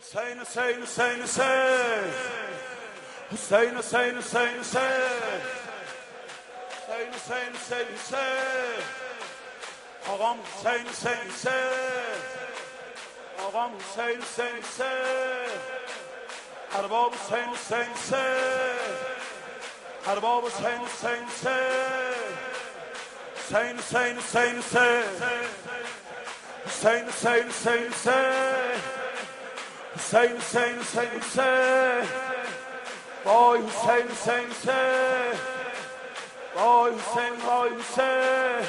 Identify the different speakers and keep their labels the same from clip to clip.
Speaker 1: Hüseyin, Hüseyin, Hüseyin, Hüseyin. Hüseyin, Hüseyin, Hüseyin, Hüseyin. Hüseyin, Hüseyin, Hüseyin, Hüseyin. Ağam Hüseyin, Hüseyin, Hüseyin. Ağam Hüseyin, Hüseyin, Hüseyin. Erbab Hüseyin, Hüseyin, Hüseyin. Erbab Hüseyin, Hüseyin, Hüseyin. Hüseyin, Hüseyin, Hüseyin, Hüseyin. Hüseyin, Hüseyin, Hüseyin, Hüseyin. Hüseyin, Hüseyin, Hüseyin, Hüseyin. Vay Hüseyin, Hüseyin, Hüseyin. Vay Hüseyin, vay Hüseyin.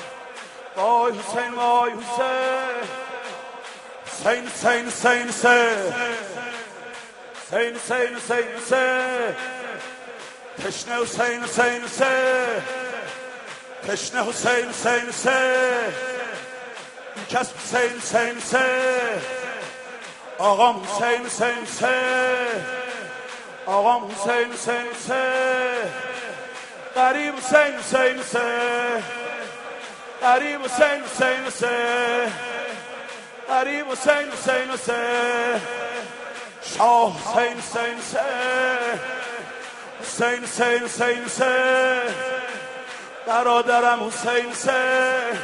Speaker 1: Vay Hüseyin, vay Hüseyin. Hüseyin, Hüseyin, Hüseyin, Hüseyin. Hüseyin, Hüseyin, Hüseyin, Hüseyin. Teşne Hüseyin, Hüseyin, Hüseyin. Teşne Hüseyin, Hüseyin, Hüseyin. Kasp Hüseyin, Hüseyin, Hüseyin. Ağam Hüseyin, Hüseyin, Hüseyin. Ağam Hüseyin, Hüseyin, Hüseyin. Garip Hüseyin, Hüseyin, Hüseyin. Garip Hüseyin, Hüseyin, Hüseyin. Garip Hüseyin, Hüseyin, Hüseyin. Şah Hüseyin, Hüseyin, Hüseyin. Hüseyin, Hüseyin, Hüseyin, Hüseyin. برادرم حسین حسین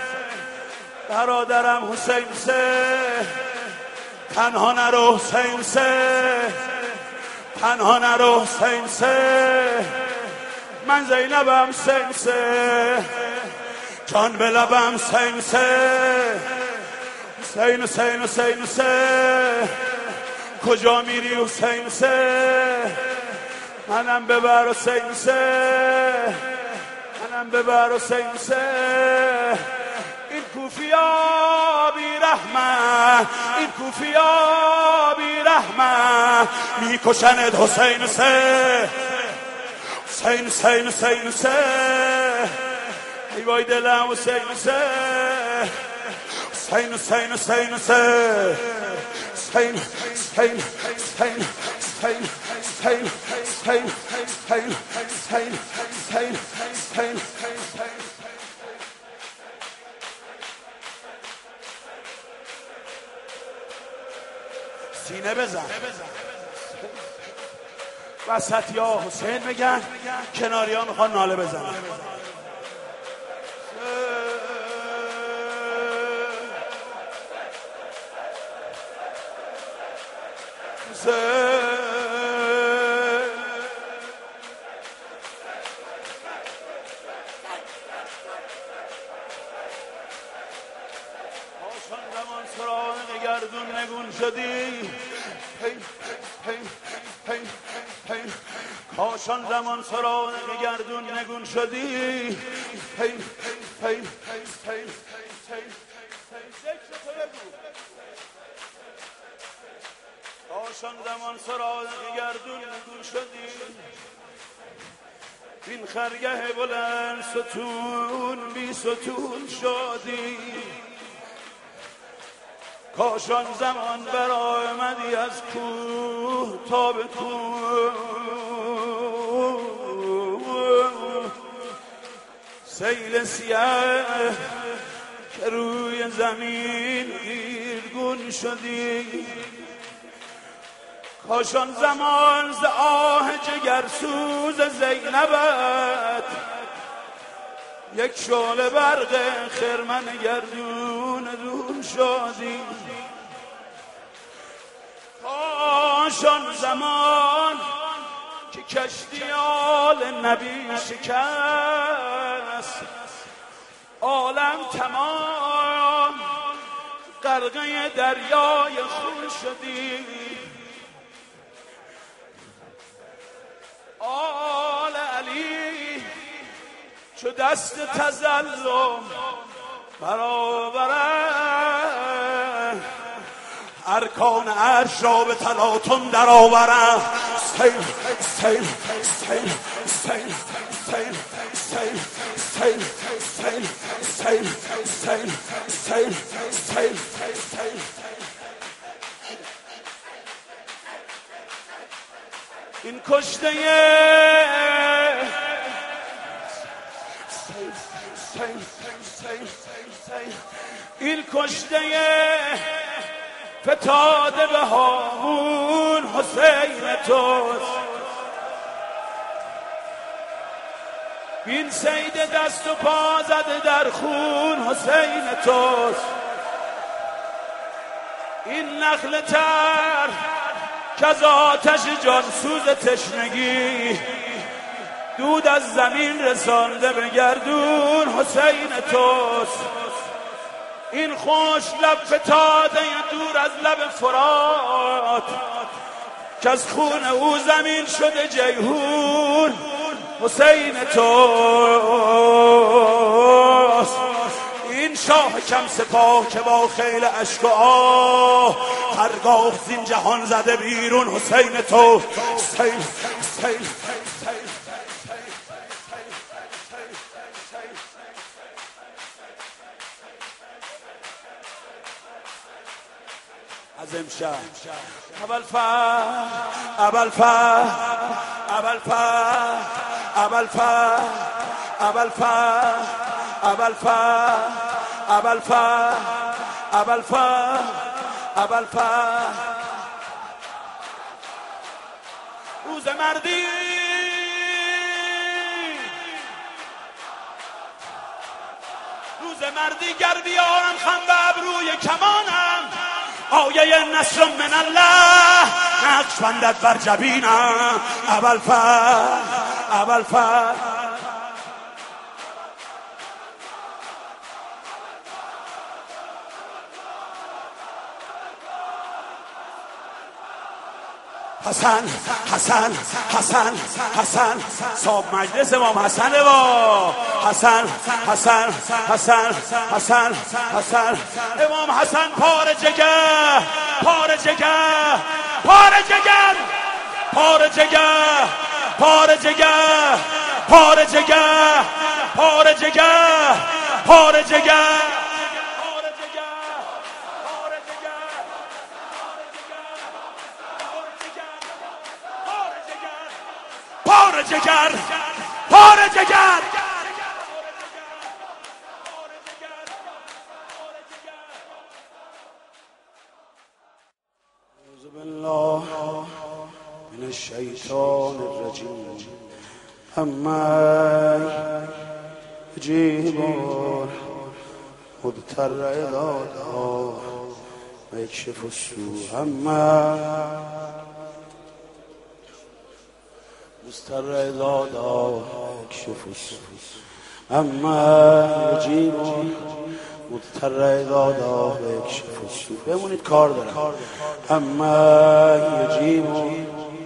Speaker 1: برادرم حسین حسین تنها نرو حسین حسین تنها نرو حسین حسین من زینبم حسین حسین جان به لبم حسین حسین حسین حسین حسین حسین کجا میری حسین حسین منم ببر حسین حسین منم ببر حسین حسین این کوفیا بی رحمت این کوفیا بی رحمت میکشند حسین حسین حسین حسین حسین حسین ای وای دلم حسین حسین حسین حسین حسین حسین حسین حسین حسین حسین حسین حسین حسین حسین حسین حسین سینه بزن وسط یا حسین بگن کناری ها میخوان ناله بزنن آشان زمان سراغ گردون نگون شدی کاشان زمان سراغ گردون نگون شدی کاشان زمان سراغ گردون نگون شدی این خرگه بلند ستون بی ستون شدی کاشان زمان برآمدی از کوه تا به کوه سیل سیاه که روی زمین گیرگون شدی کاشان زمان ز آه جگرسوز زینبت یک شعله برق خرمن گردون دون شدی کاشان زمان که کشتی آل نبی شکست عالم تمام غرقه دریای خون شدی آل علی چو دست تظلم برآورند ارکان عرش را به تلاطم درآورند حسین حسین حسین حسین حسین حسین حسین حسین حسین حسین حسین حسین حسین این کشته این کشته فتاده به هامون حسین توست. این سید دست و پا زده در خون حسین توست. این نخل تر که از آتش جانسوز تشنگی دود از زمین رسانده به گردون حسین توست. این خوش لب فتاده دور از لب فرات که از خون او زمین شده جیهون حسین توست. این شاه کم سپاه که با خیل اشک و آه هرگاه زین جهان زده بیرون حسین تو. از امشب روز مردی گر بیارم خم به ابروی کمانم آیه نصر من الله نقش بندد بر جبینم. ابوالفضل حسن صاحب مجلس امام حسن با حسن امام حسن پاره جگر اعوذ بالله من الشیطان الرجیم. اما یجیبون مضطر اذا دعاه و یکشف السوء. اما مضطر اذا دعاه یکشف السوء. اما یجیبون مضطر اذا دعاه و یکشف السوء. بمونید کار دارم. اما یجیبون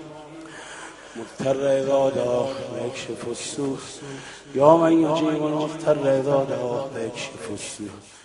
Speaker 1: مضطر اذا دعاه و یکشف السوء. یا من یجیب المضطر اذا دعاه و یکشف السوء.